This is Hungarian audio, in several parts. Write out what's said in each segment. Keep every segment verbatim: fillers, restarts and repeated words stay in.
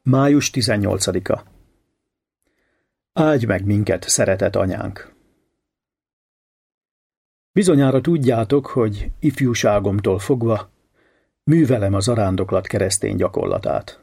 május tizennyolcadika. Áldj meg minket, szeretett anyánk! Bizonyára tudjátok, hogy ifjúságomtól fogva művelem a zarándoklat keresztény gyakorlatát.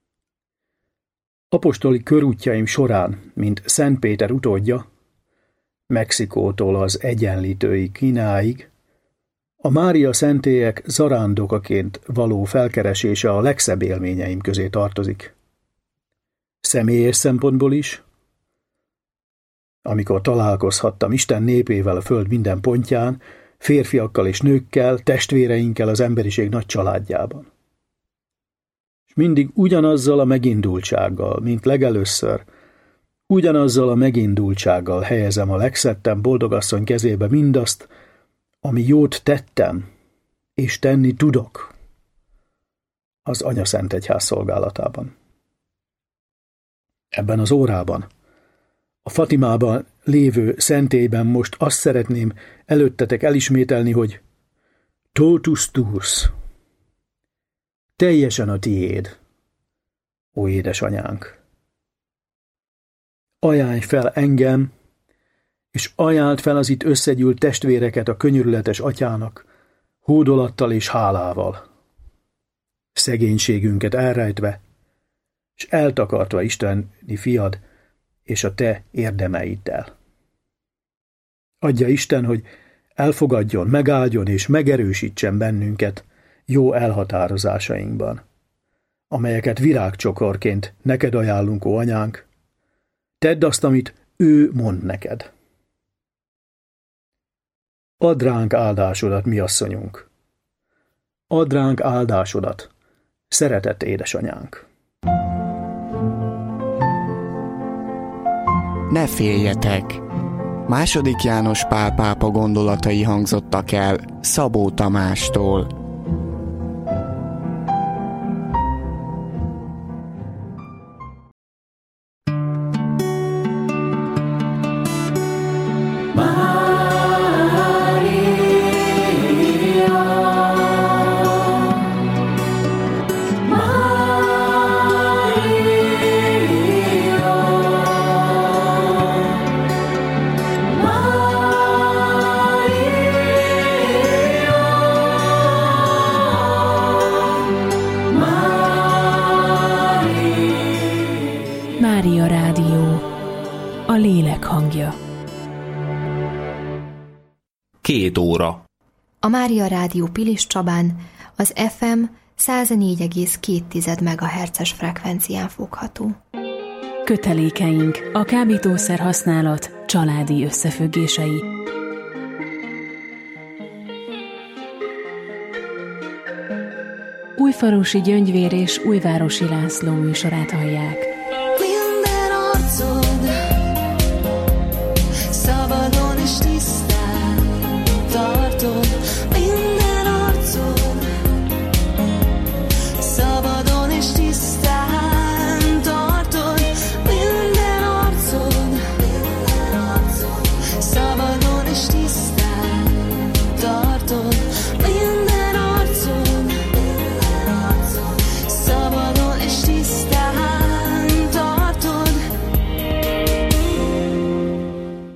Apostoli körútjaim során, mint Szent Péter utódja, Mexikótól az Egyenlítői Kínáig, a Mária szentélyek zarándokaként való felkeresése a legszebb élményeim közé tartozik. Személyes szempontból is, amikor találkozhattam Isten népével a föld minden pontján, férfiakkal és nőkkel, testvéreinkkel az emberiség nagy családjában. És mindig ugyanazzal a megindultsággal, mint legelőször, ugyanazzal a megindultsággal helyezem a legszettebb boldogasszony kezébe mindazt, ami jót tettem, és tenni tudok az Anya Szent Egyház szolgálatában. Ebben az órában, a Fatimában lévő szentélyben most azt szeretném előttetek elismételni, hogy totus tuus, teljesen a tiéd, ó édesanyánk. Ajánlj fel engem, és ajánld fel az itt összegyűlt testvéreket a könyörületes atyának, hódolattal és hálával. Szegénységünket elrejtve, és eltakartva isteni fiad és a te érdemeiddel. Adja Isten, hogy elfogadjon, megáldjon és megerősítsen bennünket jó elhatározásainkban, amelyeket virágcsokorként neked ajánlunk, ó anyánk. Tedd azt, amit ő mond neked. Add ránk áldásodat, mi asszonyunk. Add ránk áldásodat, szeretett édesanyánk. Ne féljetek! Második János Pál pápa gondolatai hangzottak el Szabó Tamástól. Mária Rádió, a lélek hangja. Két óra. A Mária Rádió Pilis Csabán az ef em száz négy egész két megahertzes frekvencián fogható. Kötelékeink, a kábítószer használat családi összefüggései. Újfalusi Gyöngyvér és Újvárosi László műsorát hallják. Minden arcod